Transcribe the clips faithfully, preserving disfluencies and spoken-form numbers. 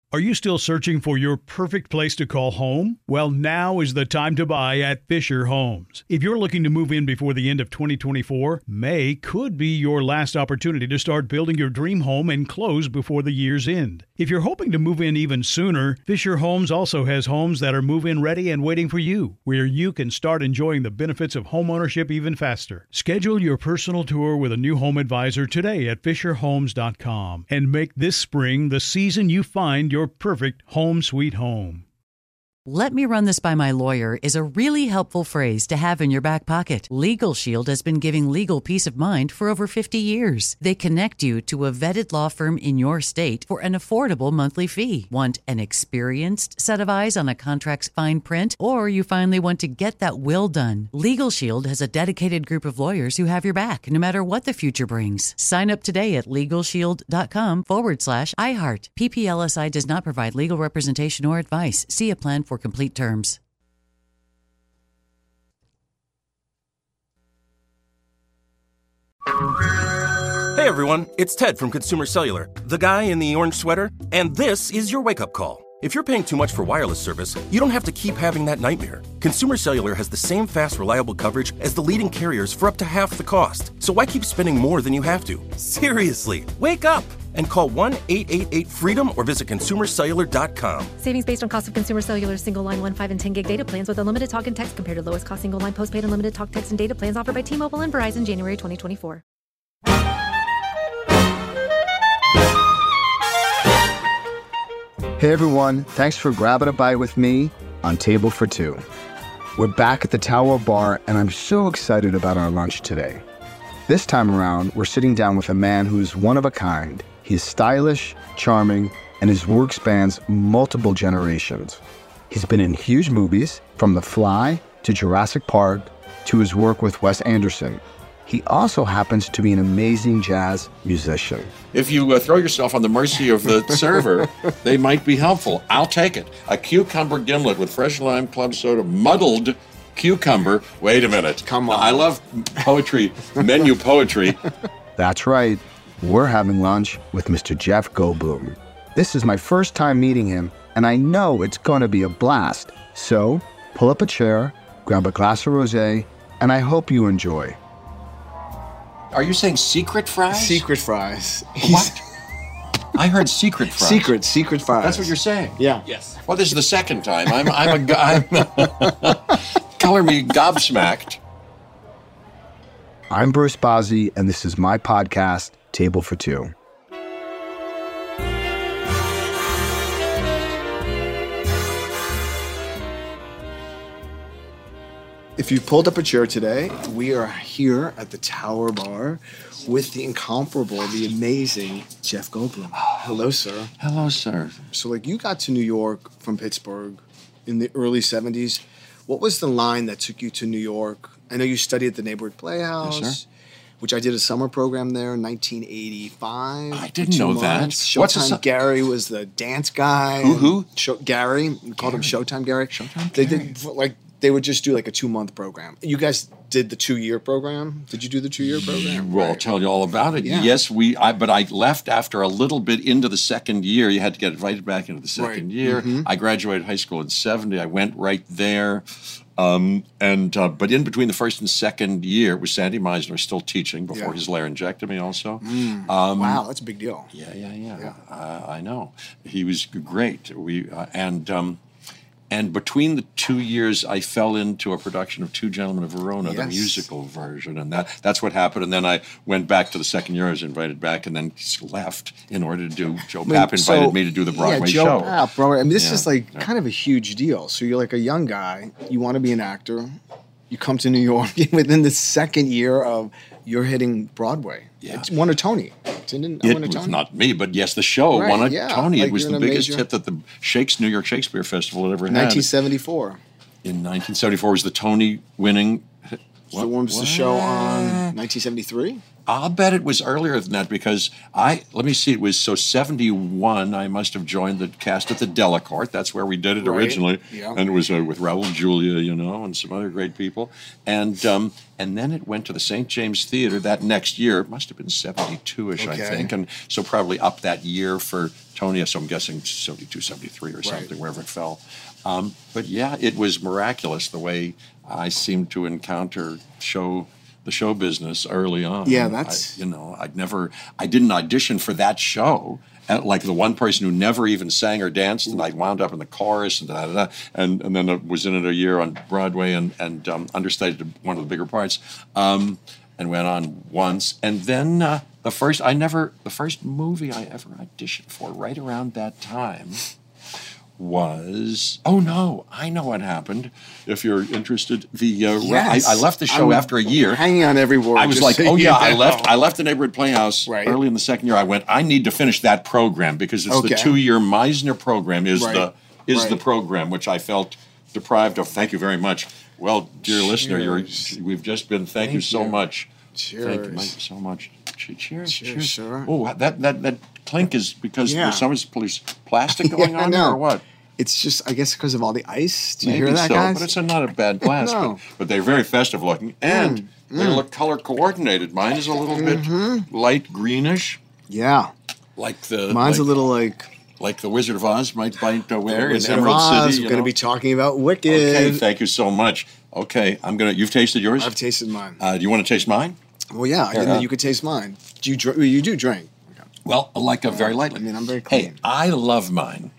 Are you still searching for your perfect place to call home? Well, now is the time to buy at Fisher Homes. If you're looking to move in before the end of twenty twenty-four, May could be your last opportunity to start building your dream home and close before the year's end. If you're hoping to move in even sooner, Fisher Homes also has homes that are move-in ready and waiting for you, where you can start enjoying the benefits of homeownership even faster. Schedule your personal tour with a new home advisor today at fisher homes dot com and make this spring the season you find your Your perfect home sweet home. "Let me run this by my lawyer" is a really helpful phrase to have in your back pocket. Legal Shield has been giving legal peace of mind for over fifty years. They connect you to a vetted law firm in your state for an affordable monthly fee. Want an experienced set of eyes on a contract's fine print? Or you finally want to get that will done? Legal Shield has a dedicated group of lawyers who have your back, no matter what the future brings. Sign up today at LegalShield.com forward slash iHeart. P P L S I does not provide legal representation or advice. See a plan for complete terms. Hey everyone, it's Ted from Consumer Cellular, the guy in the orange sweater, and this is your wake-up call. If you're paying too much for wireless service, you don't have to keep having that nightmare. Consumer Cellular has the same fast, reliable coverage as the leading carriers for up to half the cost. So why keep spending more than you have to? Seriously, wake up and call one eight eight eight freedom or visit consumer cellular dot com. Savings based on cost of Consumer Cellular single line one, five, and ten gig data plans with unlimited talk and text compared to lowest cost single line postpaid unlimited talk, text, and data plans offered by T-Mobile and Verizon January twenty twenty-four. Hey everyone, thanks for grabbing a bite with me on Table for Two. We're back at the Tower Bar, and I'm so excited about our lunch today. This time around, we're sitting down with a man who's one of a kind. He's stylish, charming, and his work spans multiple generations. He's been in huge movies, from The Fly to Jurassic Park to his work with Wes Anderson. He also happens to be an amazing jazz musician. If you uh, throw yourself on the mercy of the server, they might be helpful. I'll take it. A cucumber gimlet with fresh lime club soda, muddled cucumber. Wait a minute. Come on. I love poetry, menu poetry. That's right. We're having lunch with Mister Jeff Goldblum. This is my first time meeting him, and I know it's going to be a blast. So, pull up a chair, grab a glass of rosé, and I hope you enjoy. Are you saying secret fries? Secret fries. What? I heard secret fries. Secret, secret fries. That's what you're saying? Yeah. Yes. Well, this is the second time. I'm, I'm a guy. Color me gobsmacked. I'm Bruce Bozzi, and this is my podcast, Table for Two. If you pulled up a chair today, we are here at the Tower Bar with the incomparable, the amazing Jeff Goldblum. Hello, sir. Hello, sir. So, like, you got to New York from Pittsburgh in the early seventies. What was the line that took you to New York? I know you studied at the Neighborhood Playhouse, Yes, sir. which I did a summer program there in nineteen eighty-five. I didn't Two know that. months. What's a Showtime su- Gary was the dance guy. Who, who? Show, Gary. We called him Gary. Showtime Gary. Showtime They Gary. did, like, they would just do like a two-month program. You guys did the two-year program? Did you do the two-year program? Well, I'll Right. tell you all about it. Yeah. Yes, we. I, but I left after a little bit into the second year. You had to get invited back into the second Right. year. Mhm. I graduated high school in seventy. I went right there. Um, and uh, but in between the first and second year, it was Sandy Meisner still teaching before Yeah. his laryngectomy also. Mm. Um, Wow, that's a big deal. Yeah, yeah, yeah. Yeah. Uh, I know. He was great. We uh, and um, and between the two years, I fell into a production of Two Gentlemen of Verona, the Yes. musical version, and that that's what happened. And then I went back to the second year. I was invited back, and then left in order to do. Joe I mean, Papp invited so- me to do the Broadway yeah, Joe show. Papp, Broadway. I mean, this Yeah, is like yeah. kind of a huge deal. So you're like a young guy. You want to be an actor. You come to New York within the second year of you're hitting Broadway. Yeah. It won a Tony. Didn't It win a was Tony? not me, but yes, the show Right, won a yeah. Tony. Like It was you're the in a biggest major- hit that the Shakes New York Shakespeare Festival had ever had. nineteen seventy-four. In nineteen seventy-four was the Tony winning. Storms the show on nineteen seventy-three? I'll bet it was earlier than that because I, let me see, it was so seventy-one, I must have joined the cast at the Delacorte. That's where we did it Right. originally. Yeah. And it was uh, with Raul Julia, you know, and some other great people. And um, and then it went to the Saint James Theater that next year. It must have been seventy-two-ish, I Okay. think. And so probably up that year for Tony, so I'm guessing seventy-two, seventy-three or something, wherever it fell. Um, but yeah, it was miraculous the way I seemed to encounter show the show business early on. Yeah, that's- I, you know, I'd never, I didn't audition for that show. And like the one person who never even sang or danced, and I wound up in the chorus and da da da, and and then I was in it a year on Broadway and and um, understudied one of the bigger parts, um, and went on once, and then uh, the first I never the first movie I ever auditioned for right around that time was oh no I know what happened. If you're interested, the uh, Yes. I, I left the show I'm after a year. Hanging on every word. I was just like, so oh you yeah, I know. left. I left the neighborhood playhouse Right. early in the second year. I went. I need to finish that program because it's Okay. the two-year Meisner program. Is Right. the is the Right. program which I felt deprived of. Thank you very much. Well, dear listener, you're, Cheers. we've just been. Thank, Thank you so you. much. Thank you Cheers. Mike, so much. Che- Cheers. Cheers, Cheers. sir. Oh, that that that clink is because Yeah. there's some police plastic going Yeah, I on there know. or what? It's just, I guess, because of all the ice. Do you Maybe hear that, so, guys? but it's a, not a bad glass. No. but, but they're very festive looking, and they look color coordinated. Mine is a little bit light greenish, yeah. like the Mine's like, a little like like the Wizard of Oz might might uh, wear in Wizard of Emerald Oz. City. We're you going to know? be talking about Wicked. Okay, thank you so much. Okay, I'm gonna. You've tasted yours. I've tasted mine. Uh, do you want to taste mine? well, yeah, I Here, didn't know uh, you could taste mine. Do you drink? Well, you do drink. Well, like a very lightly. I mean, I'm very Hey, clean. I love mine.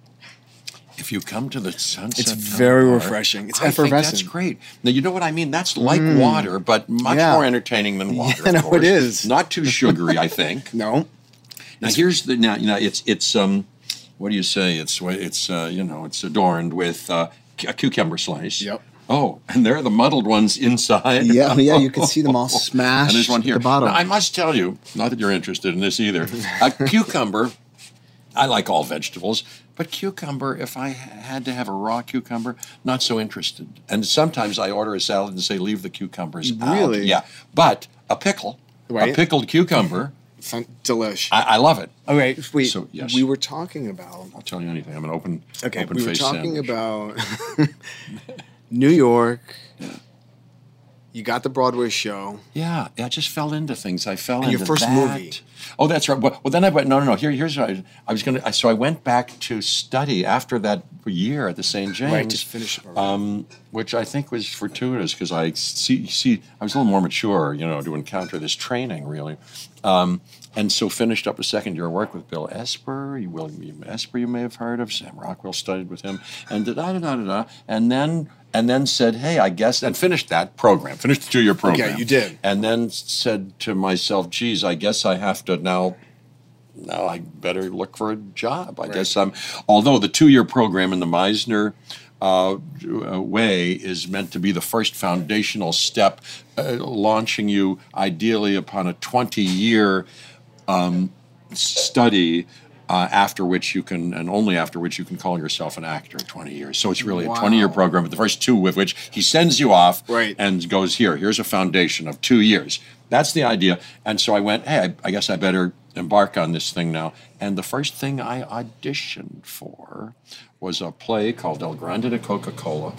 If you come to the Sunset, It's Tower very Bar, refreshing. It's I think that's effervescent. great. Now you know what I mean. That's like water, but much Yeah. more entertaining than water. Yeah, of no, course. it is. Not too sugary, I think. No. Now here's the now you know it's it's um what do you say it's it's uh, you know it's adorned with uh, a cucumber slice. Yep. Oh, and they're the muddled ones inside. Yeah, yeah, you can see them all smashed And there's one at here. the bottom. Now, I must tell you, not that you're interested in this either. A cucumber. I like all vegetables, but cucumber, if I had to have a raw cucumber, not so interested. And sometimes I order a salad and say, leave the cucumbers out. Really? Yeah. But a pickle, Right. a pickled cucumber, Fun- Delish. I, I love it. All right, wait. So, yes. We were talking about. I'll tell you anything. I'm an open, Okay, open we were face talking sandwich. about New York. You got the Broadway show. Yeah, I just fell into things. I fell And into your first that. movie. Oh, that's right. Well, well, then I went. No, no, no. Here, here's what I, I was going to. So I went back to study after that year at the Saint James. Right, just finish it. Um, which I think was fortuitous because I see, see, I was a little more mature, you know, to encounter this training really, um, and so finished up a second year of work with Bill Esper, you William Esper, you may have heard of. Sam Rockwell studied with him, and da da da da da, and then and then said, hey, I guess, and finished that program, finished the two-year program. Okay, you did. And then said to myself, geez, I guess I have to now. Now I better look for a job. I guess I'm. Although the two-year program in the Meisner uh, way is meant to be the first foundational step, uh, launching you ideally upon a twenty-year um, study. Uh, after which you can, and only after which you can call yourself an actor. Twenty years. So it's really Wow. a twenty-year program. But the first two, with which he sends you off, Right. and goes here. Here's a foundation of two years. That's the idea. And so I went, hey, I, I guess I better embark on this thing now. And the first thing I auditioned for was a play called El Grande de Coca-Cola.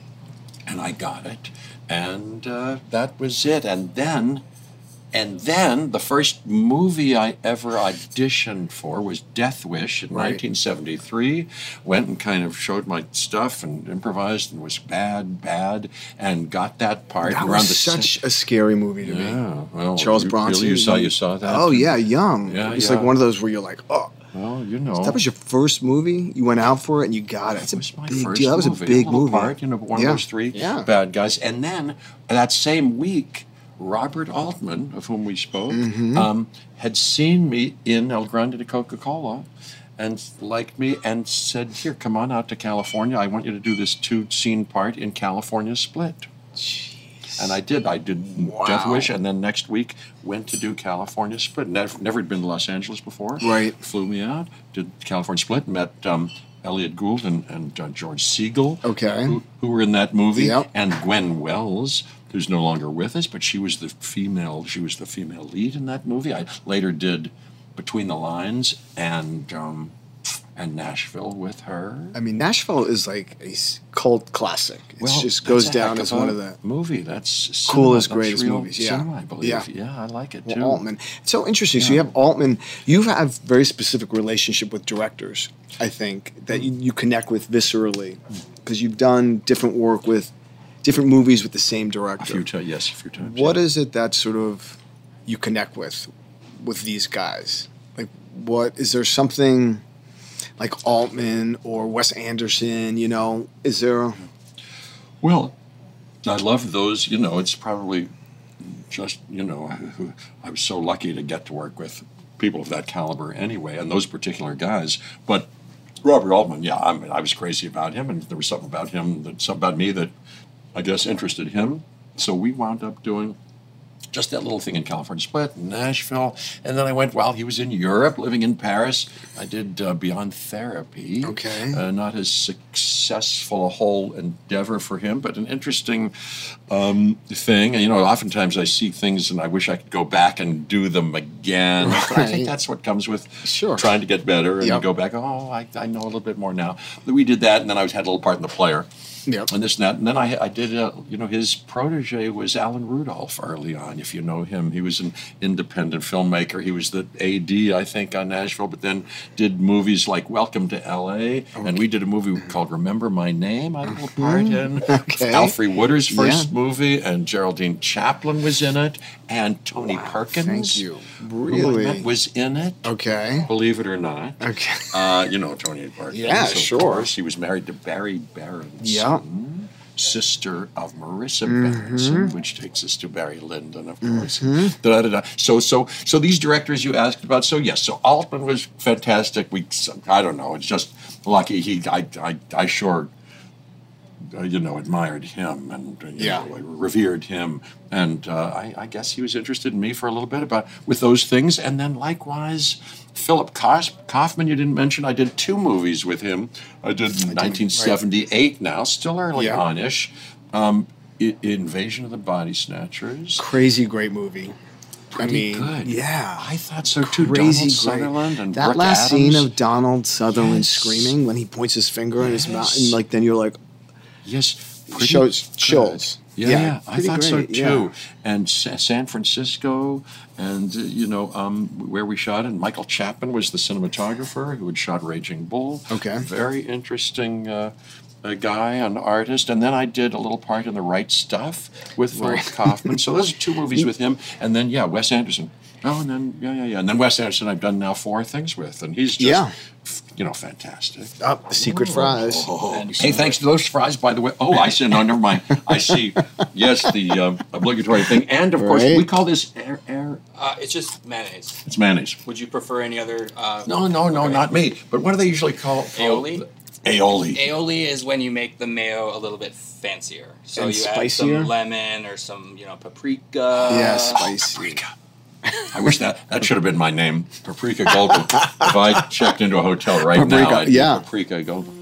And I got it. And uh, that was it. And then, and then the first movie I ever auditioned for was Death Wish in Right. nineteen seventy-three. Went and kind of showed my stuff and improvised and was bad, bad, and got that part. That around was the such a scary movie to me. Yeah, well, Charles you- Bronson. Really, you saw you saw that? Oh yeah, young. Yeah, It was yeah. like one of those where you're like, oh, Well, you know, that was your first movie. You went out for it and you got it. It's That a was my big first deal. That was movie. a big little movie. part, you know, one Yeah. of those three Yeah. bad guys. And then that same week, Robert Altman, of whom we spoke, Mm-hmm. um, had seen me in El Grande de Coca-Cola and liked me and said, here, come on out to California. I want you to do this two-scene part in California Split. And I did. I did Wow. Death Wish, and then next week went to do California Split. Never, never had been to Los Angeles before. Right. Flew me out, did California Split, met um, Elliot Gould and, and uh, George Siegel, Okay. who, who were in that movie, Yep. and Gwen Wells, who's no longer with us, but she was the female. She was the female lead in that movie. I later did Between the Lines and um, and Nashville with her. I mean, Nashville is like a s- cult classic. It Well, just that's goes a down heck as of one a of the movie. That's cinema. coolest, That's greatest real movies. Yeah, cinema, I believe. Yeah, Yeah, I like it Well, too. Altman. It's so interesting. So you have Altman. You have very specific relationship with directors. I think that you, you connect with viscerally because you've done different work with different movies with the same A director. few times, yes, a few times. What yeah. is it that sort of you connect with with these guys? Like, what is there something like Altman or Wes Anderson? You know, is there? Well, I love those. You know, it's probably just, you know, I was so lucky to get to work with people of that caliber anyway, and those particular guys. But Robert Altman, yeah, I mean, I was crazy about him, and there was something about him, that something about me that I guess interested him. So we wound up doing just that little thing in California Split, Nashville, and then I went while he was in Europe, living in Paris. I did uh, Beyond Therapy. Okay. Uh, not as successful a whole endeavor for him, but an interesting um, thing. And, you know, oftentimes I see things and I wish I could go back and do them again. But I think Right. that's what comes with Sure. trying to get better and Yep. you go back, oh, I, I know a little bit more now. But we did that, and then I was, had a little part in The Player. Yep. And this and that. And then I, I did, uh, you know, his protege was Alan Rudolph early on, if you know him. He was an independent filmmaker. He was the A D, I think, on Nashville, but then did movies like Welcome to L A. And we did a movie called Remember My Name, I had a little part in. Okay. Alfre Woodard's first Yeah. movie, and Geraldine Chaplin was in it, and Tony Perkins, thank you. who I Really? met, was in it. Okay. Believe it or not. Okay. Uh, you know Tony Perkins. Yeah, of sure. course. He was married to Barry Berenson, Yeah. sister of Marissa Mm-hmm. Berenson, which takes us to Barry Lyndon, of course. Da, da, da. So, so, so these directors you asked about. So yes, so Altman was fantastic. We, I don't know. It's just lucky. He, I, I, I sure. Uh, you know, admired him and uh, you Yeah. know, revered him, and uh, I, I guess he was interested in me for a little bit about with those things. And then likewise, Philip Kos- Kaufman, you didn't mention. I did two movies with him. I did in nineteen seventy-eight. Now, still early Yeah. on-ish. Um, I- Invasion of the Body Snatchers. Crazy great movie. Pretty I mean, good. yeah. I thought so too. Crazy Donald great. Sutherland and that Brooke last Adams. scene of Donald Sutherland Yes. screaming when he points his finger in his mouth, Yes. and like then you're like, Yes, pretty Shows- good. chills. Yeah, Yeah, yeah, I pretty thought so great, too. yeah. And Sa- San Francisco, and uh, you know um, where we shot it. Michael Chapman was the cinematographer who had shot Raging Bull. Okay. Very interesting uh, a guy, an artist. And then I did a little part in The Right Stuff with Philip Right. Kaufman. So those are two movies with him. And then yeah, Wes Anderson. Oh, and then yeah, yeah, yeah. And then Wes Anderson, I've done now four things with, and he's just Yeah. f- you know fantastic. up the secret fries. And hey, thanks to those fries, by the way. Oh, I see. No, never mind. I see. Yes, the um, obligatory thing, and of course, Right. we call this air. air Uh, it's just mayonnaise. it's mayonnaise. Would you prefer any other? Uh, No, no, no, okay. not me. But what do they usually call call- Aioli? Aioli. Aioli is when you make the mayo a little bit fancier. So And you spicier? add some lemon or some, you know, paprika. Yeah, spicy. Paprika. I wish that that should have been my name, Paprika Goldblum. If I checked into a hotel right now, Paprika, I'd be yeah. Paprika Goldblum.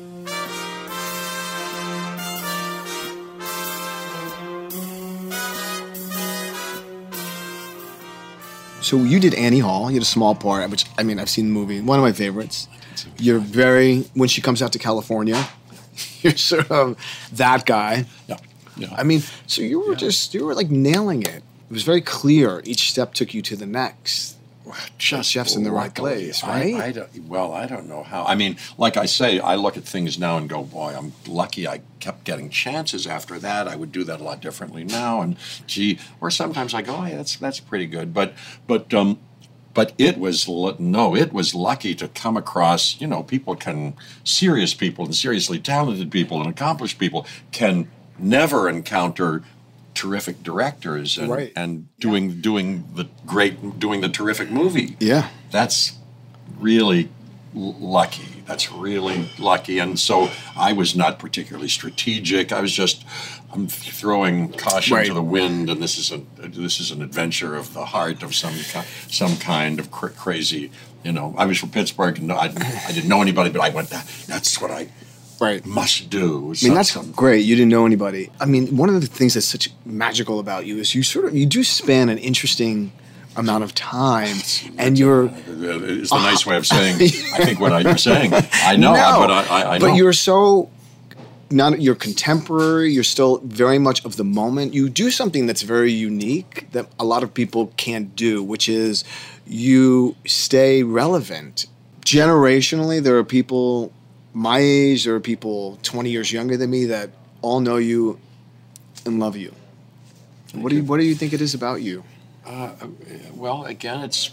So you did Annie Hall. You had a small part, which I mean, I've seen the movie. One of my favorites. You're very when she comes out to California. You're sort of that guy. Yeah, yeah. I mean, so you were just you were like nailing it. It was very clear. Each step took you to the next. Just Jeff's in the right luckily. place, I- right? I, don't, well, I don't know how. I mean, like I say, I look at things now and go, boy, I'm lucky I kept getting chances after that. I would do that a lot differently now. And gee, or sometimes I go, oh, yeah, that's that's pretty good. But but um, but it was lu- no, it was lucky to come across. You know, people can serious people and seriously talented people and accomplished people can never encounter terrific directors and, Right. and doing doing the great doing the terrific movie. Yeah. That's really l- lucky. that's really lucky. And so I was not particularly strategic. I was just, I'm throwing caution Right. to the wind, and this is a this is an adventure of the heart of some ki- some kind of cr- crazy. You know, I was from Pittsburgh, and I, I didn't know anybody, but I went. That, that's what I Right. must do. I mean, that's great. You didn't know anybody. I mean, one of the things that's such magical about you is you sort of you do span an interesting amount of time, and you're. It's the nice way of saying. I think what I, you're saying. I know, No, but I, I, I know. But you're so. Not you're contemporary. You're still very much of the moment. You do something that's very unique that a lot of people can't do, which is you stay relevant. Generationally, there are people my age, there are people twenty years younger than me that all know you and love you. Thank what do you you. What do you think it is about you? Uh, well, again, it's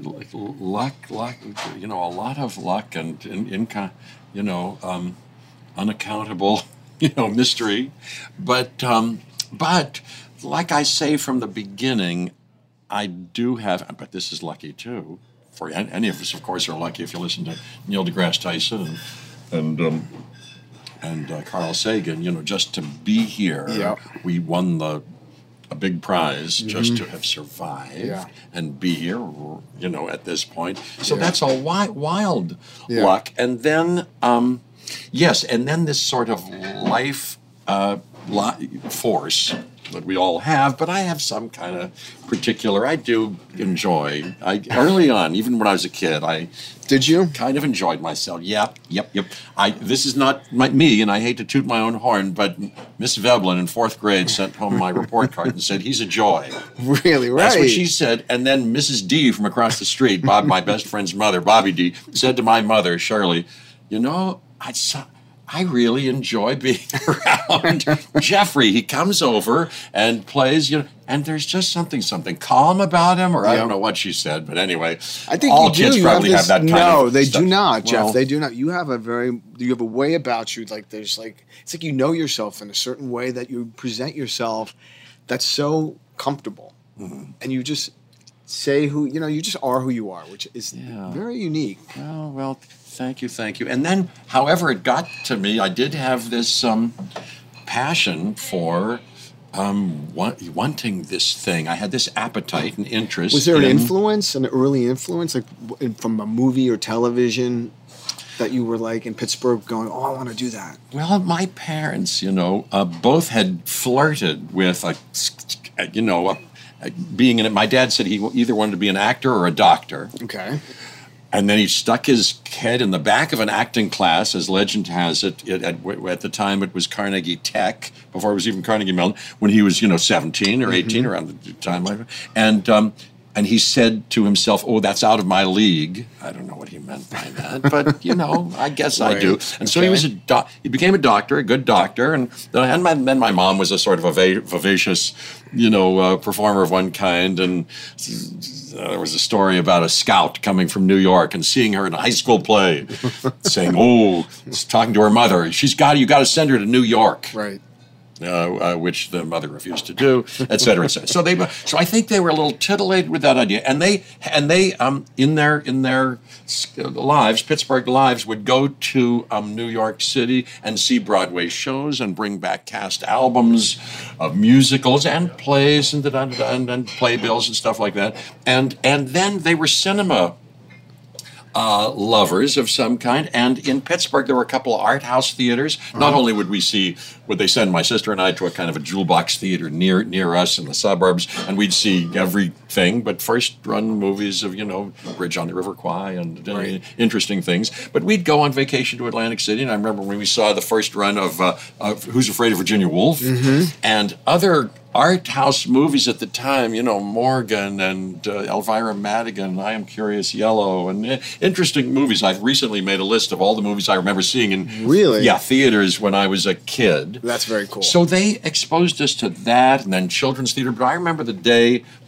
luck, luck. You know, a lot of luck and in, in you know, um, unaccountable, you know, mystery. But um, but like I say from the beginning, I do have. But this is lucky too. For any of us, of course, are lucky if you listen to Neil deGrasse Tyson and and um, and uh, Carl Sagan. You know, just to be here, Yeah. we won the. a big prize just to have survived Yeah. and be here, you know, at this point. So Yeah. that's a wi- wild Yeah. luck. And then, um, yes, and then this sort of life uh, li- force that we all have, but I have some kind of particular, I do enjoy. I early on, even when I was a kid, I Did you? kind of enjoyed myself. Yep, yep, yep. I this is not my, me, and I hate to toot my own horn, but Miss Veblen in fourth grade sent home my report card and said, he's a joy. Really? Right. That's what she said. And then Missus D from across the street, Bob, my best friend's mother, Bobby D, said to my mother, Shirley, you know, I saw... I really enjoy being around Jeffrey. He comes over and plays, you know, and there's just something, something calm about him, or I Yeah. don't know what she said, but anyway, I think all you do. kids You probably have, have, this, that kind no, of they stuff. do not, Jeff. Well, They do not. You have a very, you have a way about you. Like there's like, it's like you know yourself in a certain way that you present yourself that's so comfortable, Mm-hmm. and you just say who you know. You just are who you are, which is Yeah. very unique. Oh, well, thank you, thank you. And then, however it got to me, I did have this um, passion for um, wa- wanting this thing. I had this appetite and interest. Was there an in- influence, an early influence, like w- from a movie or television, that you were like in Pittsburgh going, "Oh, I want to do that"? Well, my parents, you know, uh, both had flirted with, a, you know, a, a being in it. My dad said he either wanted to be an actor or a doctor. Okay. And then he stuck his head in the back of an acting class, as legend has it. It at, at the time, it was Carnegie Tech, before it was even Carnegie Mellon, when he was, you know, seventeen or eighteen, around the time. I, and um, and he said to himself, "Oh, that's out of my league." I don't know what he meant by that, but you know, I guess I do. And so he was a doc- he became a doctor, a good doctor, and then, and my, then my mom was a sort of a va- vivacious, you know, uh, performer of one kind, and. Uh, there was a story about a scout coming from New York and seeing her in a high school play, saying, "Oh," talking to her mother, "She's got you got to send her to New York," Right. uh, uh, which the mother refused to do, et cetera, et cetera. So they, so I think they were a little titillated with that idea, and they, and they, um, in their in their lives, Pittsburgh lives, would go to um, New York City and see Broadway shows and bring back cast albums of musicals and plays and and, and, and playbills and stuff like that, and and then they were cinema. Uh, lovers of some kind, and in Pittsburgh there were a couple of art house theaters. Not only would we see, would they send my sister and I to a kind of a jewel box theater near near us in the suburbs, and we'd see everything, but first run movies of, you know, Bridge on the River Kwai and uh, Right. interesting things. But we'd go on vacation to Atlantic City, and I remember when we saw the first run of, uh, of Who's Afraid of Virginia Woolf, and other art house movies at the time, you know, Morgan and uh, Elvira Madigan, I Am Curious Yellow, and uh, interesting movies. I've recently made a list of all the movies I remember seeing in Really? yeah theaters when I was a kid. That's very cool. So they exposed us to that, and then children's theater. But I remember the day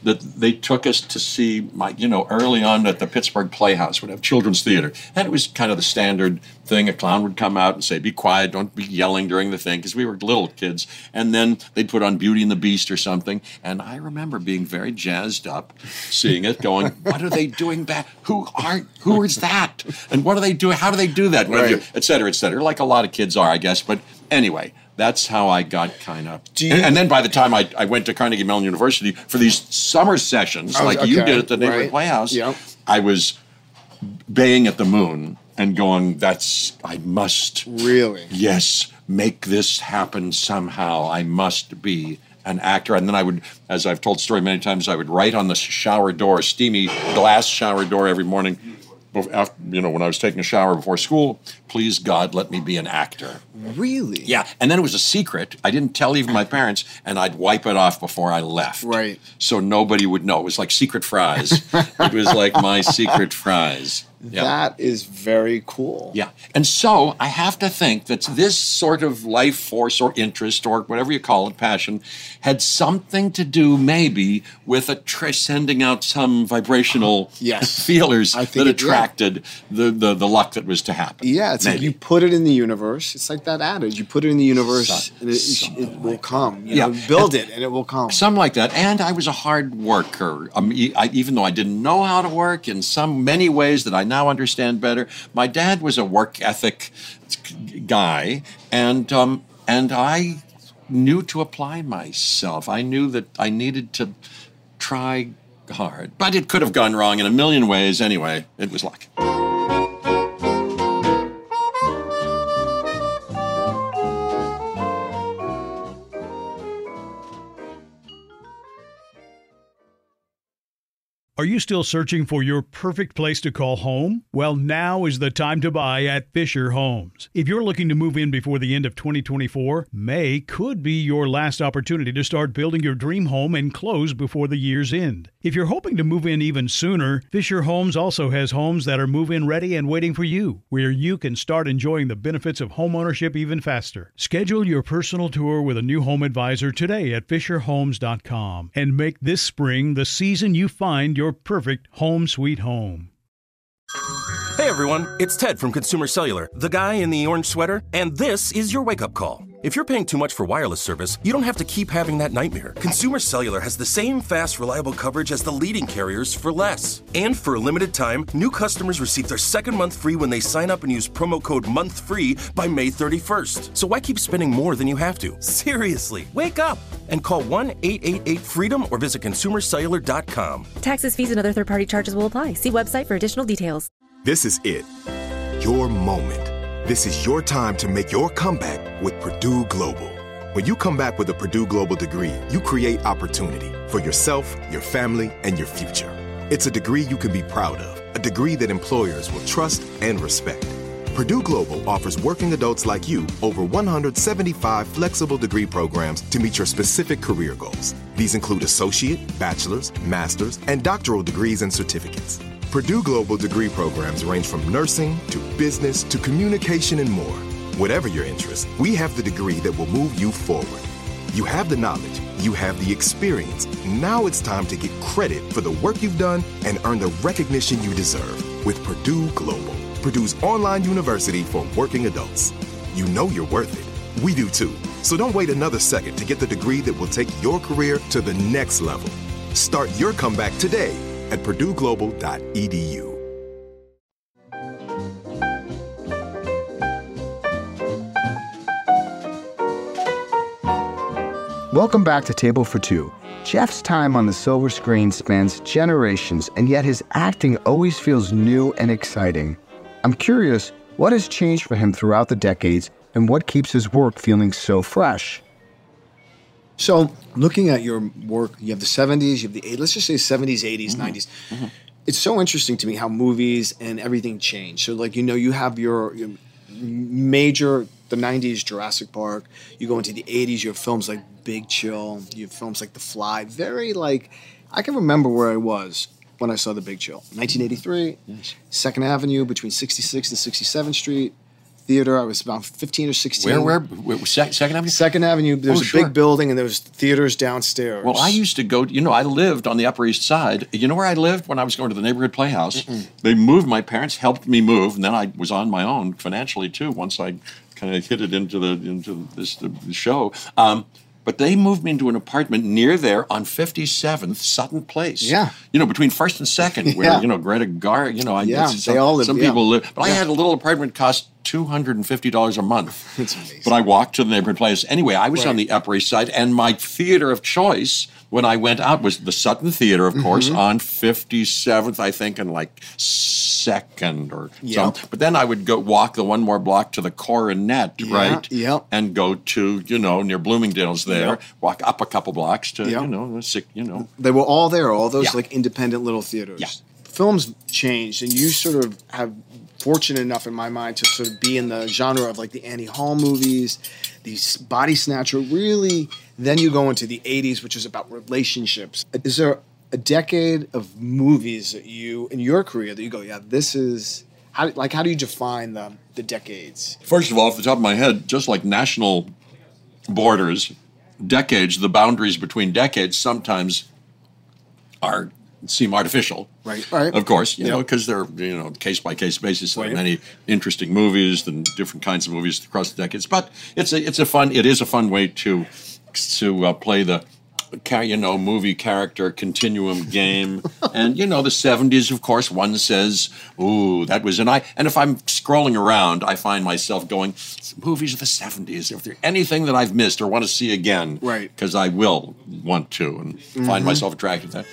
that they took us to see my, you know, early on at the Pittsburgh Playhouse would have children's theater. And it was kind of the standard thing. A clown would come out and say, be quiet, don't be yelling during the thing, because we were little kids. And then they'd put on Beauty and the Beast or something. And I remember being very jazzed up, seeing it, going, what are they doing back? Who are, who is that? And what are they doing? How do they do that? Right. Et cetera, et cetera. Like a lot of kids are, I guess. But anyway, that's how I got kind of. And, and then by the time I, I went to Carnegie Mellon University for these summer sessions, Oh, like okay. you did at the Neighborhood Right. Playhouse, Yep. I was baying at the moon and going, that's, I must, Really? yes, make this happen somehow. I must be an actor. And then I would, as I've told the story many times, I would write on the shower door, steamy glass shower door every morning, after, you know, when I was taking a shower before school, please God, let me be an actor. Really? Yeah, and then it was a secret. I didn't tell even my parents, and I'd wipe it off before I left. Right. So nobody would know. It was like secret fries. It was like my secret fries. Yeah. That is very cool. Yeah. And so I have to think that this sort of life force or interest or whatever you call it, passion, had something to do maybe with a tr- sending out some vibrational Yes. feelers I think that it- yeah. attracted the, the, the luck that was to happen. Yeah, it's like Maybe. you put it in the universe. It's like that adage. You put it in the universe Some- and it, it something will like come. You Yeah. know, build it and it will come. Something like that. And I was a hard worker. Um, e- I, even though I didn't know how to work in some many ways that I now understand better, my dad was a work ethic guy, and um, and I knew to apply myself. I knew that I needed to try hard. But it could have gone wrong in a million ways anyway. It was luck. Are you still searching for your perfect place to call home? Well, now is the time to buy at Fisher Homes. If you're looking to move in before the end of twenty twenty-four, May could be your last opportunity to start building your dream home and close before the year's end. If you're hoping to move in even sooner, Fisher Homes also has homes that are move-in ready and waiting for you, where you can start enjoying the benefits of homeownership even faster. Schedule your personal tour with a new home advisor today at fisher homes dot com and make this spring the season you find your perfect home sweet home. Hey everyone, it's Ted from Consumer Cellular, the guy in the orange sweater, and this is your wake-up call. If you're paying too much for wireless service, you don't have to keep having that nightmare. Consumer Cellular has the same fast, reliable coverage as the leading carriers for less. And for a limited time, new customers receive their second month free when they sign up and use promo code MONTHFREE by May thirty-first. So why keep spending more than you have to? Seriously, wake up and call one eight eight eight FREEDOM or visit consumer cellular dot com. Taxes, fees, and other third-party charges will apply. See website for additional details. This is it. Your moment. This is your time to make your comeback with Purdue Global. When you come back with a Purdue Global degree, you create opportunity for yourself, your family, and your future. It's a degree you can be proud of, a degree that employers will trust and respect. Purdue Global offers working adults like you over one hundred seventy-five flexible degree programs to meet your specific career goals. These include associate, bachelor's, master's, and doctoral degrees and certificates. Purdue Global degree programs range from nursing to business to communication and more. Whatever your interest, we have the degree that will move you forward. You have the knowledge, you have the experience. Now it's time to get credit for the work you've done and earn the recognition you deserve with Purdue Global, Purdue's online university for working adults. You know you're worth it. We do too. So don't wait another second to get the degree that will take your career to the next level. Start your comeback today at purdue global dot e d u. Welcome back to Table for Two. Jeff's time on the silver screen spans generations, and yet his acting always feels new and exciting. I'm curious, what has changed for him throughout the decades, and what keeps his work feeling so fresh? So, looking at your work, you have the seventies, you have the eighties, let's just say seventies, eighties, Mm-hmm. nineties. It's so interesting to me how movies and everything change. So, like, you know, you have your, your major, the nineties, Jurassic Park. You go into the eighties, you have films like Big Chill. You have films like The Fly. Very, like, I can remember where I was when I saw The Big Chill. nineteen eighty-three, Yes. Second Avenue between sixty-sixth and sixty-seventh Street. theater. I was about fifteen or sixteen. Where, where? where Sec- Second Avenue? Second Avenue. There was Oh, a sure. big building, and there was theaters downstairs. Well, I used to go, you know, I lived on the Upper East Side. You know where I lived when I was going to the neighborhood playhouse? Mm-mm. They moved, my parents helped me move, and then I was on my own financially, too, once I kind of hit it into the into this the show. Um, but they moved me into an apartment near there on fifty-seventh Sutton Place. Yeah. You know, between First and Second, where, Yeah. you know, Greta Gar, you know, I, Yeah, some, they all live- some yeah. people live. But I Yeah. had a little apartment cost two hundred fifty dollars a month. It's amazing. But I walked to the neighborhood place. Anyway, I was Right. on the Upper East Side, and my theater of choice when I went out was the Sutton Theater, of course, Mm-hmm. on fifty-seventh, I think, and like Second or Yep. something. But then I would go walk the one more block to the Coronet, Yeah, right? yep. And go to, you know, near Bloomingdale's there, Yep. walk up a couple blocks to, Yep. you know, sick, you know. They were all there, all those Yeah. like independent little theaters. Yeah. Films changed, and you sort of have fortunate enough in my mind to sort of be in the genre of like the Annie Hall movies, these Body Snatcher. Really, then you go into the eighties, which is about relationships. Is there a decade of movies that you in your career that you go, yeah, this is how like how do you define the the decades? First of all, off the top of my head, just like national borders, decades, the boundaries between decades sometimes are seem artificial. Right, right. Of course, you Yeah. know, because they're, you know, case by case basis. There are Right. many interesting movies and different kinds of movies across the decades. But it's a it's a fun it is a fun way to to uh, play the ca- you know movie character continuum game. And you know, the seventies, of course, one says, "Ooh, that was," and I and if I'm scrolling around, I find myself going, "Movies of the seventies. If there's anything that I've missed or want to see again, Right. Because I will want to and find myself attracted to that."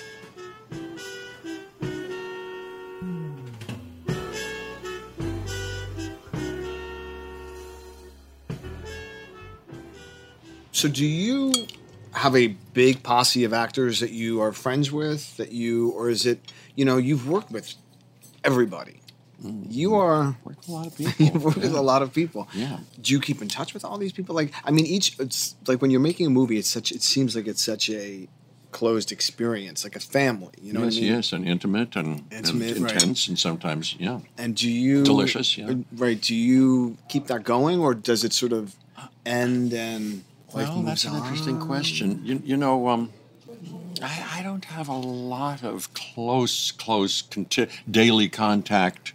So do you have a big posse of actors that you are friends with, that you, or is it, you know, you've worked with everybody. You are, Work with a lot of people. you've worked with a lot of people. Yeah. Do you keep in touch with all these people? Like, I mean, each, it's like when you're making a movie, it's such, it seems like it's such a closed experience, like a family, you know yes, what I mean? yes, and intimate and, Intimate, and right. intense, and sometimes, yeah. And do you Delicious, yeah. Right? Do you keep that going, or does it sort of end and life Well, moves that's an on? interesting question. You, you know, um, I, I don't have a lot of close, close, conti- daily contact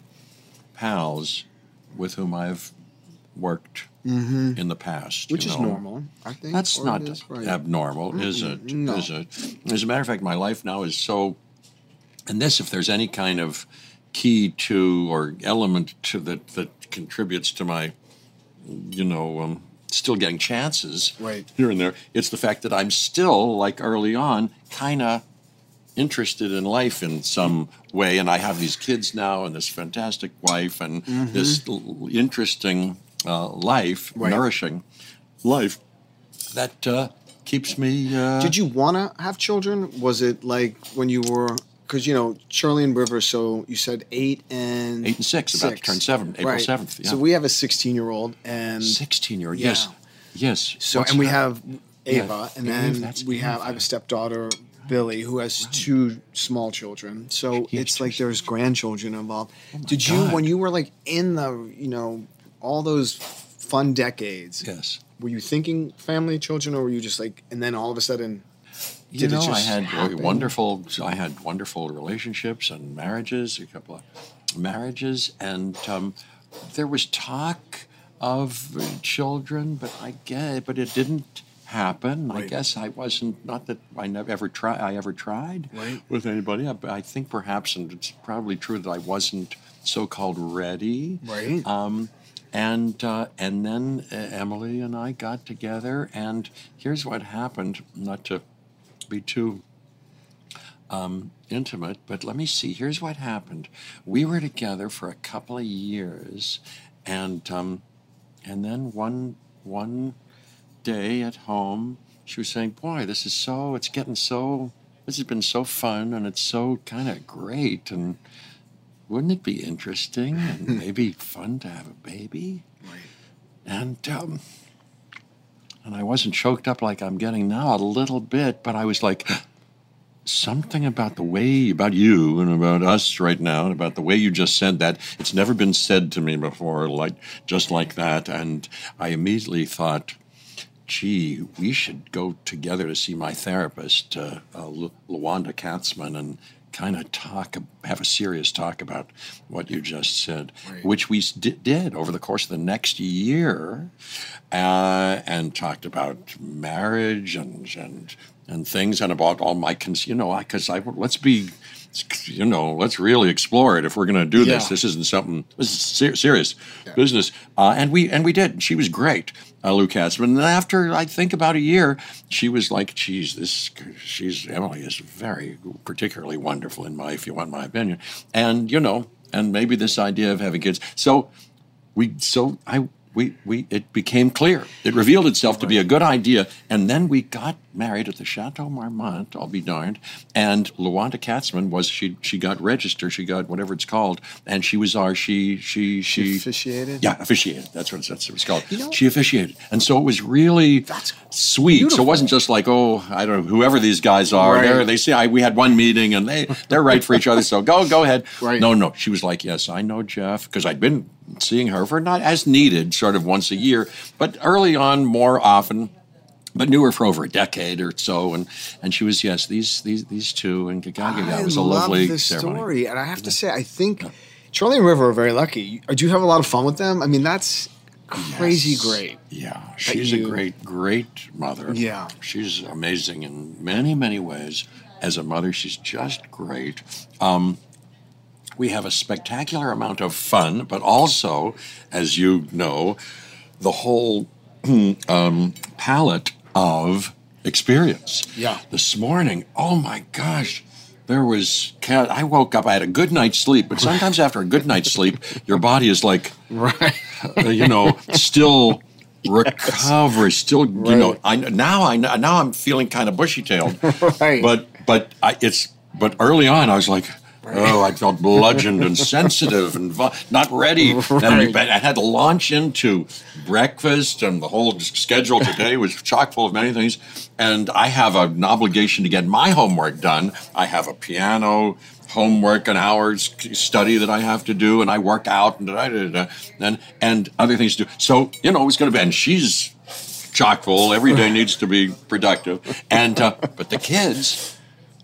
pals with whom I've worked in the past. Which you is know. normal, I think. That's or not it is, right. abnormal, is it? no. Is it? As a matter of fact, my life now is so. And this, if there's any kind of key to or element to that that contributes to my, you know, um, still getting chances Right. here and there, it's the fact that I'm still, like early on, kind of interested in life in some way, and I have these kids now, and this fantastic wife, and this l- interesting uh, life, Right. nourishing life that uh, keeps me. Uh, Did you want to have children? Was it like when you were, because you know Charlie and River? So you said eight and Eight and six, about to turn seven, April Right. seventh, yeah. So we have a sixteen-year-old, and sixteen-year-old, Yeah. yes, yes. so What's and we her- have Ava, Yeah, and Eve, then that's we have I have Eva. a stepdaughter, Billy, who has two small children. So She has it's two like there's grandchildren involved. Oh my Did you, God. when you were like in the, you know, all those fun decades? Yes. Were you thinking family, children, or were you just like, and then all of a sudden? You Did it know, I just had happen? wonderful. I had wonderful relationships and marriages, a couple of marriages, and um, there was talk of uh, children, but I guess, but it didn't happen. I Right. guess I wasn't. Not that I never ever tried. I ever tried Right. with anybody. I, I think perhaps, and it's probably true that I wasn't so-called ready. Right. Um, and uh, and then uh, Emily and I got together, and here's what happened. Not to be too um, intimate, but let me see. Here's what happened. We were together for a couple of years, and um, and then one one day at home, she was saying, "Boy, this is so. It's getting so. This has been so fun, and it's so kind of great, and wouldn't it be interesting and maybe fun to have a baby?" Right. And um, and I wasn't choked up like I'm getting now, a little bit, but I was like, something about the way, about you and about us right now, and about the way you just said that. It's never been said to me before, like just like that. And I immediately thought, gee, we should go together to see my therapist, uh, uh, Lu- Lawanda Katzman, and kind of talk, have a serious talk about what you just said, right. which we d- did over the course of the next year, uh, and talked about marriage and and and things, and about all my, cons- you know, because I, I let's be, you know, let's really explore it if we're going to do this. Yeah. This isn't something. This is ser- serious yeah. business, uh, and we and we did. She was great. Uh, Lou Katzman. And after, I think, about a year, she was like, geez, this, she's, Emily is very particularly wonderful in my, if you want my opinion. And, you know, and maybe this idea of having kids. So we, so I, we, we, it became clear. It revealed itself right. to be a good idea. And then we got married at the Chateau Marmont, I'll be darned. And Lawanda Katzman was, she she got registered, she got whatever it's called. And she was our, she, she, she. She officiated? Yeah, officiated. That's what, that's what it was called. You know, she officiated. And so it was really that's sweet. Beautiful. So it wasn't just like, oh, I don't know, whoever these guys are. Right. They say, I, we had one meeting and they, they're right for each other. So go, go ahead. Right. No, no. She was like, yes, I know Jeff. Because I'd been seeing her for not as needed, sort of once a year, but early on more often, but knew her for over a decade or so, and and she was yes these these these two, and Gagaga was a lovely I love the ceremony. Story, and I have to say, I think yeah. Charlie and River are very lucky. Do you have a lot of fun with them? I mean, that's crazy yes. great. Yeah, she's you, a great great mother. Yeah, she's amazing in many many ways. As a mother, she's just great. Um, We have a spectacular amount of fun, but also, as you know, the whole um, palette of experience. Yeah. This morning, oh my gosh, there was, I woke up, I had a good night's sleep, but sometimes after a good night's sleep, your body is like, right. uh, you know, still recover, still, right. you know, I now I now I'm feeling kind of bushy-tailed. Right. But, but I, it's, but early on, I was like, oh, I felt bludgeoned and sensitive and vo- not ready. Right. And I had to launch into breakfast, and the whole schedule today was chock full of many things. And I have an obligation to get my homework done. I have a piano homework, an hour's study that I have to do, and I work out and da, da, da, and, and other things to do. So, you know, it's going to be, and she's chock full. Every day needs to be productive. And uh, but the kids,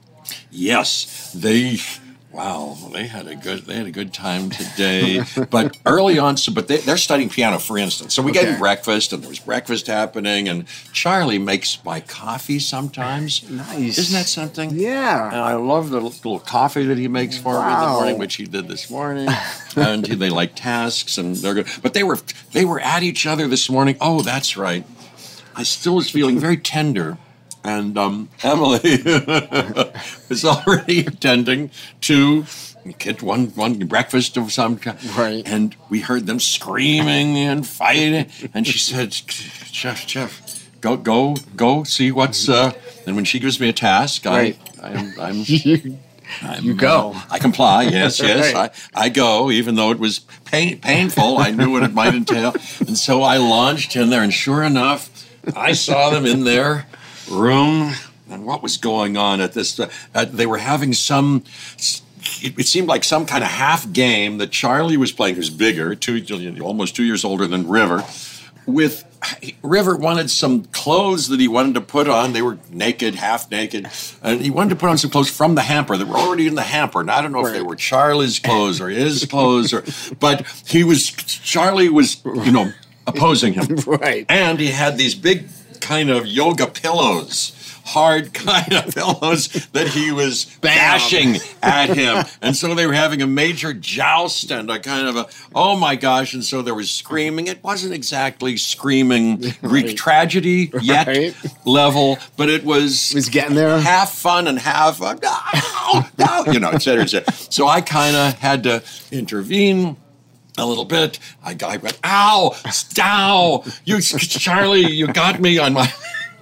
yes, they... Wow, they had a good they had a good time today. But early on, so but they, they're studying piano, for instance. So we okay. gave them breakfast, and there was breakfast happening. And Charlie makes my coffee sometimes. Nice, isn't that something? Yeah, and I love the little coffee that he makes for wow. me in the morning, which he did this morning. And he, they like tasks, and they're good. But they were they were at each other this morning. Oh, that's right. I still was feeling very tender. And um, Emily was already attending to get one one breakfast of some kind. Right. And we heard them screaming and fighting. And she said, Jeff, Jeff, go, go, go see what's... Uh... And when she gives me a task, right. I, I'm... I'm you, I'm, you go. Uh, I comply, yes, yes. Right. I, I go, even though it was pain, painful. I knew what it might entail. And so I launched in there, and sure enough, I saw them in there. Room, and what was going on at this? Uh, they were having some. It, it seemed like some kind of half game that Charlie was playing, who's bigger, two, almost two years older than River. With River wanted some clothes that he wanted to put on. They were naked, half naked, and he wanted to put on some clothes from the hamper that were already in the hamper. And I don't know right. if they were Charlie's clothes or his clothes, or but he was. Charlie was, you know, opposing him, right? And he had these big. Kind of yoga pillows, hard kind of pillows that he was Bam. bashing at him. And so they were having a major joust and a kind of a, oh my gosh. And so there was screaming. It wasn't exactly screaming Greek right. tragedy yet right. level, but it was, it was getting there. Half fun and half, uh, no, no, you know, et cetera, et cetera. So I kind of had to intervene. A little bit. I, I went, ow, ow, you, Charlie, you got me on my,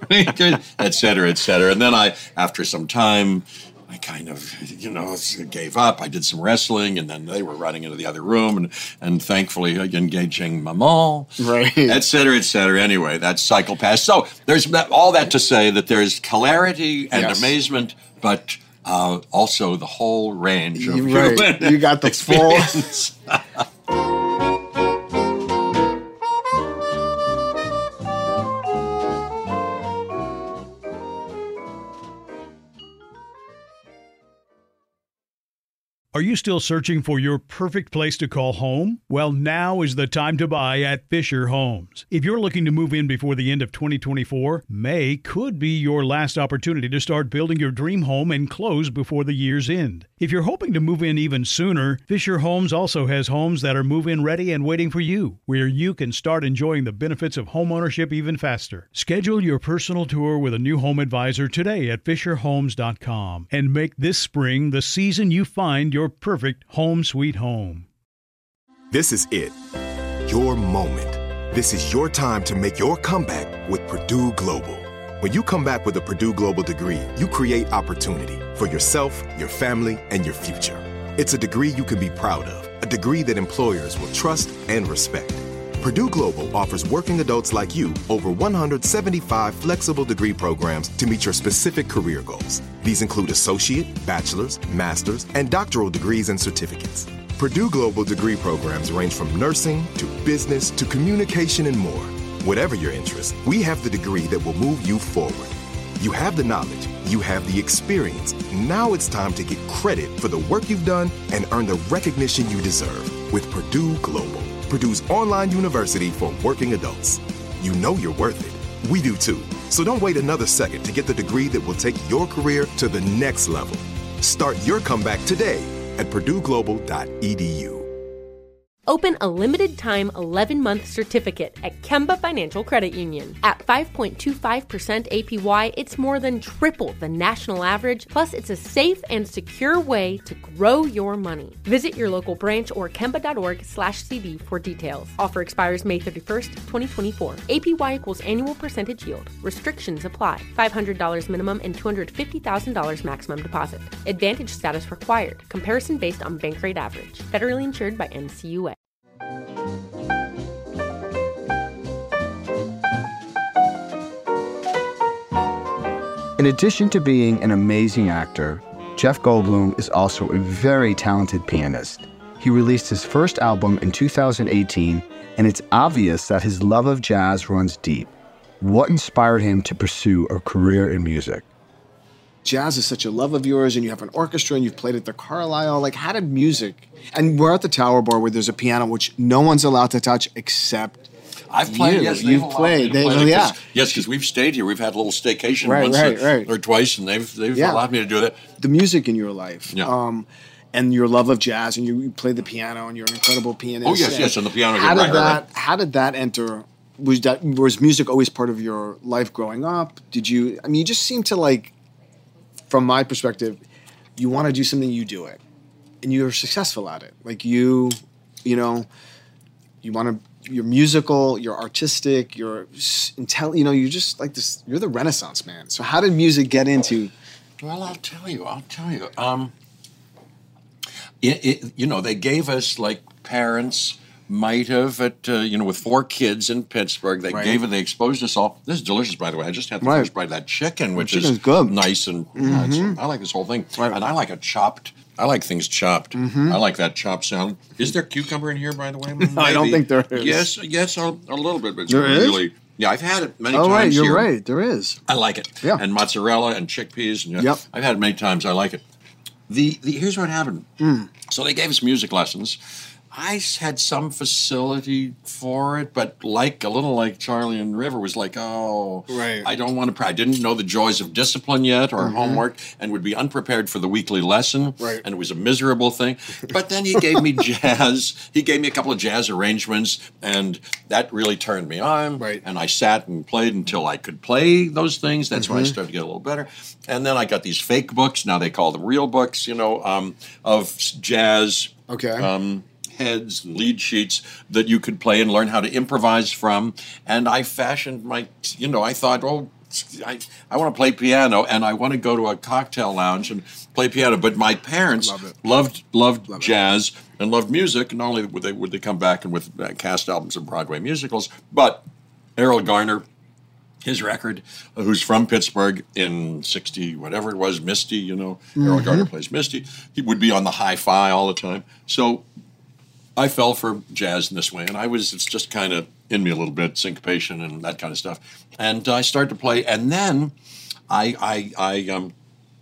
et cetera, et cetera. And then I, after some time, I kind of, you know, gave up. I did some wrestling, and then they were running into the other room, and, and thankfully engaging maman, right, et cetera, et cetera. Anyway, that cycle passed. So there's all that to say that there's hilarity and yes. amazement, but uh, also the whole range of Right. human You got the experience. Are you still searching for your perfect place to call home? Well, now is the time to buy at Fisher Homes. If you're looking to move in before the end of twenty twenty-four, May could be your last opportunity to start building your dream home and close before the year's end. If you're hoping to move in even sooner, Fisher Homes also has homes that are move-in ready and waiting for you, where you can start enjoying the benefits of homeownership even faster. Schedule your personal tour with a new home advisor today at fisher homes dot com and make this spring the season you find your perfect home sweet home. This is it. Your moment. This is your time to make your comeback with Purdue Global. When you come back with a Purdue Global degree, you create opportunity for yourself, your family, and your future. It's a degree you can be proud of, a degree that employers will trust and respect. Purdue Global offers working adults like you over one hundred seventy-five flexible degree programs to meet your specific career goals. These include associate, bachelor's, master's, and doctoral degrees and certificates. Purdue Global degree programs range from nursing to business to communication and more. Whatever your interest, we have the degree that will move you forward. You have the knowledge, you have the experience. Now it's time to get credit for the work you've done and earn the recognition you deserve with Purdue Global, Purdue's online university for working adults. You know you're worth it. We do too. So don't wait another second to get the degree that will take your career to the next level. Start your comeback today at purdue global dot e d u. Open a limited-time eleven-month certificate at Kemba Financial Credit Union. At five point two five percent A P Y, it's more than triple the national average, plus it's a safe and secure way to grow your money. Visit your local branch or kemba.org slash CD for details. Offer expires May thirty-first, twenty twenty-four. A P Y equals annual percentage yield. Restrictions apply. five hundred dollars minimum and two hundred fifty thousand dollars maximum deposit. Advantage status required. Comparison based on bank rate average. Federally insured by N C U A. In addition to being an amazing actor, Jeff Goldblum is also a very talented pianist. He released his first album in two thousand eighteen, and it's obvious that his love of jazz runs deep. What inspired him to pursue a career in music? Jazz is such a love of yours, and you have an orchestra, and you've played at the Carlisle. Like, how did music... And we're at the Tower Bar where there's a piano, which no one's allowed to touch except I've played, you. yes. You've played. They, play yeah. Cause, yes, because we've stayed here. We've had a little staycation right, once right, or, right. or twice, and they've they've yeah. allowed me to do that. The music in your life. Yeah. Um, and your love of jazz, and you, you play the piano, and you're an incredible pianist. Oh, yes, and yes, and the piano. How did right, that, right, right. how did that enter... Was that was music always part of your life growing up? Did you... I mean, you just seem to, like... From my perspective, you want to do something, you do it. And you're successful at it. Like you, you know, you want to, you're musical, you're artistic, you're intelligent, you know, you're just like this, you're the Renaissance man. So how did music get into? Well, I'll tell you, I'll tell you. Um, it, it, you know, they gave us, like parents might have, at uh, you know, with four kids in Pittsburgh, they right. gave it, they exposed us all. This is delicious, by the way. I just had the right. first bite of that chicken, which Chicken's is good. nice and Mm-hmm. yeah, it's, I like this whole thing. Right. And I like a chopped. I like things chopped. Mm-hmm. I like that chopped salad. Is there cucumber in here, by the way? No, I don't think there is. Yes, yes, a, a little bit, but it's there really. Is? Yeah, I've had it many oh, times. Oh, right, you're here. right. There is. I like it. Yeah. And mozzarella and chickpeas. And, yep. I've had it many times. I like it. The, the here's what happened. Mm. So they gave us music lessons. I had some facility for it, but like a little like Charlie and River was like, oh, right. I don't want to. I didn't know the joys of discipline yet or mm-hmm. homework, and would be unprepared for the weekly lesson. Right. And it was a miserable thing. But then he gave me jazz. He gave me a couple of jazz arrangements, and that really turned me on. Right. And I sat and played until I could play those things. That's mm-hmm. when I started to get a little better. And then I got these fake books. Now they call them real books. You know, um, of jazz. Okay. Um, heads and lead sheets that you could play and learn how to improvise from. And I fashioned my, you know, I thought, oh, I, I want to play piano and I want to go to a cocktail lounge and play piano. But my parents Love loved loved Love jazz it. and loved music. And not only would they, would they come back and with uh, cast albums and Broadway musicals, but Errol Garner, his record, uh, who's from Pittsburgh in sixty, whatever it was, Misty, you know, Mm-hmm. Harold Gardner plays Misty. He would be on the hi-fi all the time. So I fell for jazz in this way, and I was, it's just kind of in me a little bit, syncopation and that kind of stuff. And I started to play, and then I, I, I, um,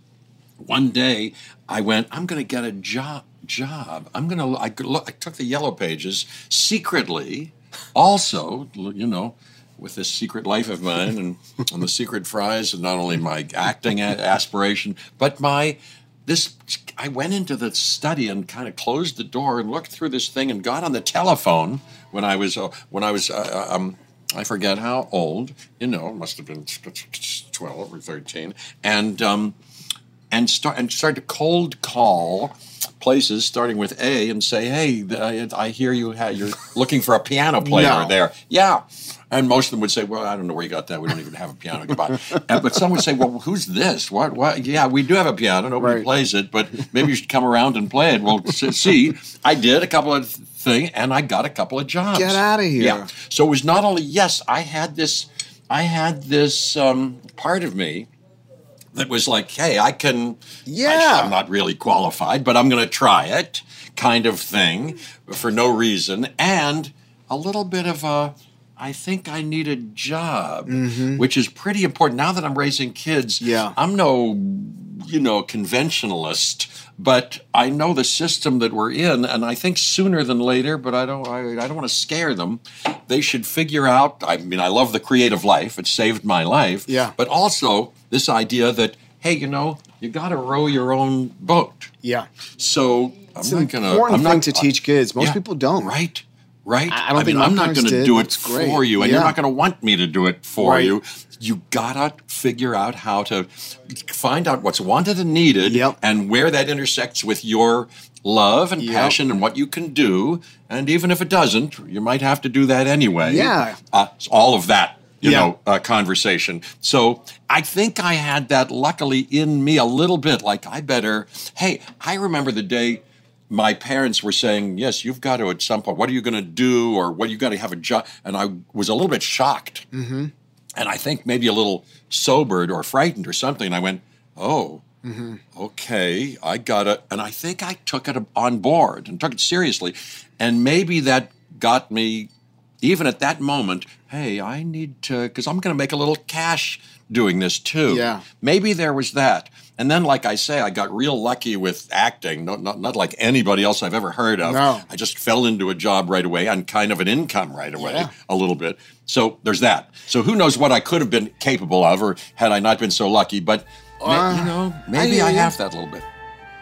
one day I went, I'm going to get a job, job. I'm going to, I, I took the Yellow Pages secretly, also, you know, with this secret life of mine and, and the secret fries, and not only my acting a- aspiration, but my, this, I went into the study and kind of closed the door and looked through this thing and got on the telephone when I was, uh, when I was, uh, um, I forget how old, you know, must have been twelve or thirteen, and, um, and start and start to cold call places starting with A and say, hey, I, I hear you ha- you're looking for a piano player No. there. Yeah. And most of them would say, well, I don't know where you got that. We don't even have a piano. Goodbye. And, but some would say, well, who's this? What? What? Yeah, we do have a piano. Nobody Right. plays it, but maybe you should come around and play it. Well, s- see, I did a couple of things, and I got a couple of jobs. Get outta here. Yeah. So it was not only, yes, I had this, I had this um, part of me that was like, hey, I can, Yeah. I, I'm not really qualified, but I'm going to try it kind of thing for no reason. And a little bit of a, I think I need a job, which is pretty important. Now that I'm raising kids, Yeah. I'm no, you know, conventionalist, but I know the system that we're in, and I think sooner than later, but I don't, I, I don't want to scare them. They should figure out, I mean, I love the creative life. It saved my life. Yeah. But also this idea that, hey, you know, you got to row your own boat. Yeah. So I'm It's not an going to. important I'm thing not to teach kids. Most Yeah, people don't. Right. Right. I- I don't think mean, my I'm not parents going to did. do it That's great. for you, and Yeah. you're not going to want me to do it for Right. you. You gotta figure out how to find out what's wanted and needed, Yep. and where that intersects with your love and Yep. passion and what you can do. And even if it doesn't, you might have to do that anyway. Yeah. Uh, so all of that, you Yeah. know, uh, conversation. So I think I had that luckily in me a little bit. Like I better. Hey, I remember the day my parents were saying, yes, you've got to at some point, what are you going to do? Or what, you got to have a job. And I was a little bit shocked. Mm-hmm. And I think maybe a little sobered or frightened or something. And I went, oh, Mm-hmm. okay, I got it. And I think I took it on board and took it seriously. And maybe that got me, even at that moment, hey, I need to, because I'm going to make a little cash doing this too. Yeah. Maybe there was that. And then, like I say, I got real lucky with acting, not, not, not like anybody else I've ever heard of. No. I just fell into a job right away and kind of an income right away, Yeah. a little bit. So there's that. So who knows what I could have been capable of, or had I not been so lucky. But, ma- Uh, you know, I maybe hear I, you. have that a little bit.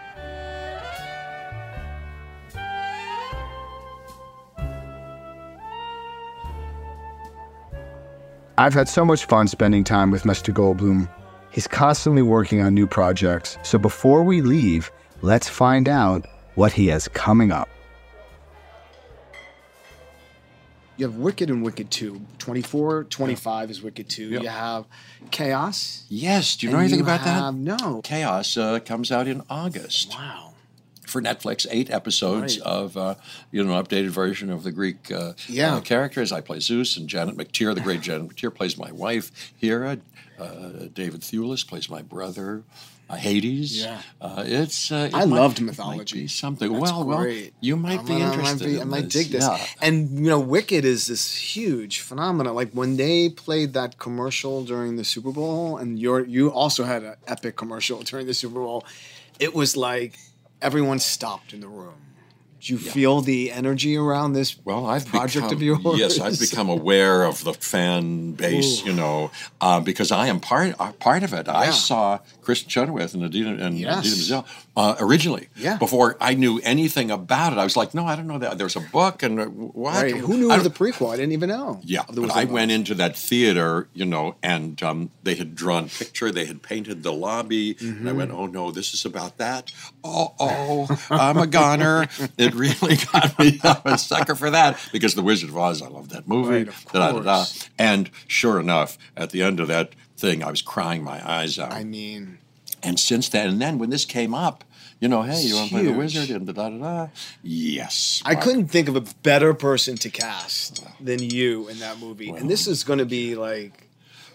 I've had so much fun spending time with Mister Goldblum. He's constantly working on new projects, so before we leave, let's find out what he has coming up. You have Wicked and Wicked two. twenty-four, twenty-five is Wicked two. Yep. You have Chaos. Yes. Do you know and anything you about that? have- No. Chaos uh, comes out in August. Wow. For Netflix, eight episodes Right. of uh, you know, an updated version of the Greek uh, Yeah. uh, characters. I play Zeus, and Janet McTeer, the great Janet McTeer, plays my wife Hera. Uh, David Thewlis plays my brother uh, Hades. Yeah. Uh, it's. Uh, it I might- loved it might mythology. be something. That's well, well, great. you might I'm be gonna- interested. I might, be, in I might this. dig this. Yeah. And you know, Wicked is this huge phenomenon. Like when they played that commercial during the Super Bowl, and you you also had an epic commercial during the Super Bowl. It was like everyone stopped in the room. Do you feel the energy around this Well, I've project become, of yours? Yes, I've become aware of the fan base, Ooh. you know, uh, because I am part uh, part of it. I Yeah. saw Kristen Chenoweth and Adina and Yes. Adina Menzel uh, originally. Yeah. Before I knew anything about it, I was like, no, I don't know that. There's a book and uh, what? Right. Who knew I of the don't- prequel? I didn't even know. Yeah, of the but Wizard I of went Oz. into that theater, you know, and um, they had drawn picture, they had painted the lobby, and I went, oh no, this is about that. Oh, oh, I'm a goner. It really got me. I'm a sucker for that because The Wizard of Oz, I love that movie. Right, of Da-da-da-da. course. And sure enough, at the end of that thing, I was crying my eyes out. I mean, And since then, and then when this came up, you know, hey, you want to play the Huge. wizard and da da da da? Yes. I Mark. couldn't think of a better person to cast than you in that movie. And this is going to be like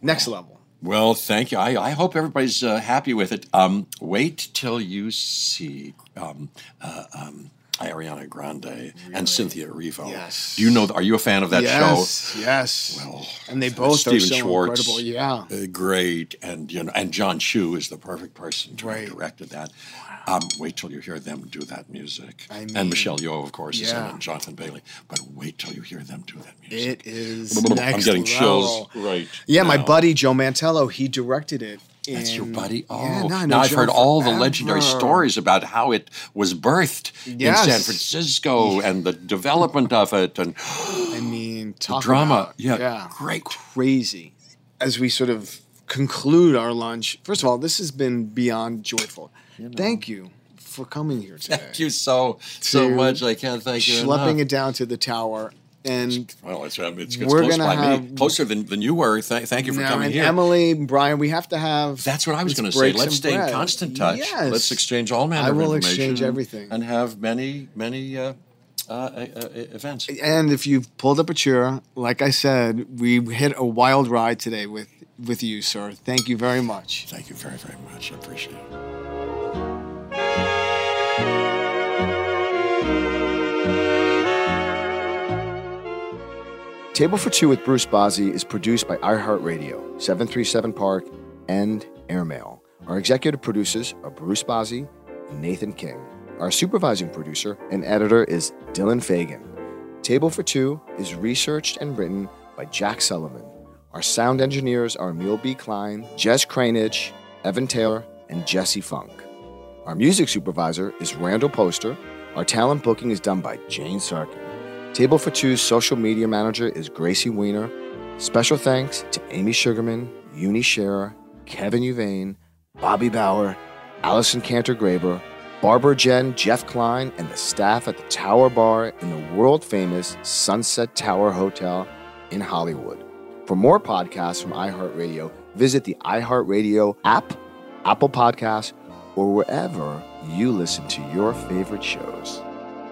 next level. Well, thank you. I, I hope everybody's uh, happy with it. Um, wait till you see um, uh, um, Ariana Grande really? and Cynthia Erivo. Yes. Do you know? Are you a fan of that yes, show? Yes. Yes. Well, and they both Stephen are so Schwartz, incredible. Yeah. Uh, great, and you know, and John Chu is the perfect person to right. have directed that. Um, wait till you hear them do that music. I mean, and Michelle Yeoh, of course, yeah. is in it, and Jonathan Bailey. But wait till you hear them do that It music. is I'm next getting level. chills right Yeah, now. my buddy Joe Mantello, he directed it. In, That's your buddy? Oh, yeah, no, now I've Joe heard all the forever. legendary stories about how it was birthed yes. in San Francisco and the development of it. And I mean, talk the drama. About, yeah, yeah, great. Crazy. As we sort of conclude our lunch, first of all, this has been beyond joyful. You know. Thank you for coming here today. Thank you so, so much. I can't thank you Schlepping enough. it down to the tower. And well, it's, um, it's, it's we're close gonna by have, me, closer than, than you were. Th- thank you for now, coming and here. Emily, Brian, we have to have. That's what I was going to say. break Let's some stay bread. in constant touch. Yes. Let's exchange all manner I of will information. exchange everything. And have many, many uh, uh, uh, events. And if you've pulled up a chair, like I said, we hit a wild ride today with, with you, sir. Thank you very much. Thank you very, very much. I appreciate it. Table for Two with Bruce Bozzi is produced by iHeartRadio, seven thirty-seven Park, and Airmail. Our executive producers are Bruce Bozzi and Nathan King. Our supervising producer and editor is Dylan Fagan. Table for Two is researched and written by Jack Sullivan. Our sound engineers are Emil B. Klein, Jez Cranage, Evan Taylor, and Jesse Funk. Our music supervisor is Randall Poster. Our talent booking is done by Jane Sarkin. Table for Two's social media manager is Gracie Weiner. Special thanks to Amy Sugarman, Uni Scherer, Kevin Uvain, Bobby Bauer, Allison Cantor-Graber, Barbara Jen, Jeff Klein, and the staff at the Tower Bar in the world-famous Sunset Tower Hotel in Hollywood. For more podcasts from iHeartRadio, visit the iHeartRadio app, Apple Podcasts, or wherever you listen to your favorite shows.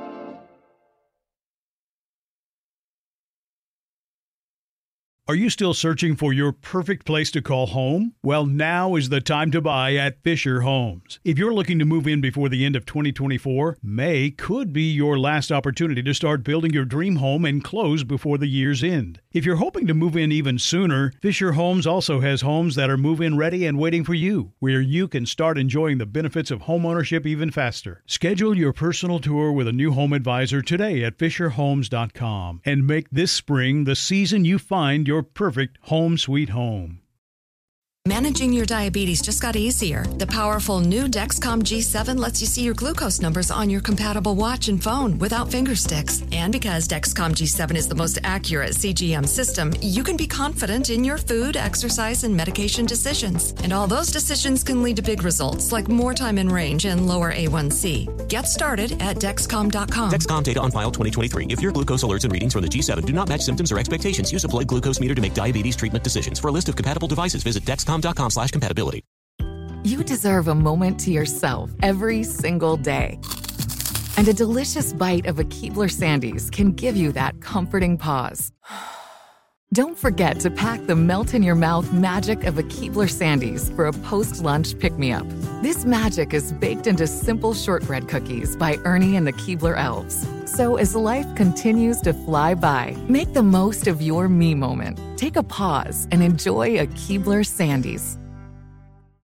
Are you still searching for your perfect place to call home? Well, now is the time to buy at Fisher Homes. If you're looking to move in before the end of twenty twenty-four, May could be your last opportunity to start building your dream home and close before the year's end. If you're hoping to move in even sooner, Fisher Homes also has homes that are move-in ready and waiting for you, where you can start enjoying the benefits of homeownership even faster. Schedule your personal tour with a new home advisor today at fisher homes dot com and make this spring the season you find your perfect home sweet home. Managing your diabetes just got easier. The powerful new Dexcom G seven lets you see your glucose numbers on your compatible watch and phone without finger sticks. And because Dexcom G seven is the most accurate C G M system, you can be confident in your food, exercise, and medication decisions. And all those decisions can lead to big results, like more time in range and lower A one C. Get started at Dexcom dot com. Dexcom data on file twenty twenty-three. If your glucose alerts and readings from the G seven do not match symptoms or expectations, use a blood glucose meter to make diabetes treatment decisions. For a list of compatible devices, visit Dexcom dot com slash compatibility. You deserve a moment to yourself every single day. And a delicious bite of a Keebler Sandies can give you that comforting pause. Don't forget to pack the melt-in-your-mouth magic of a Keebler Sandies for a post-lunch pick-me-up. This magic is baked into simple shortbread cookies by Ernie and the Keebler Elves. So as life continues to fly by, make the most of your me moment. Take a pause and enjoy a Keebler Sandies.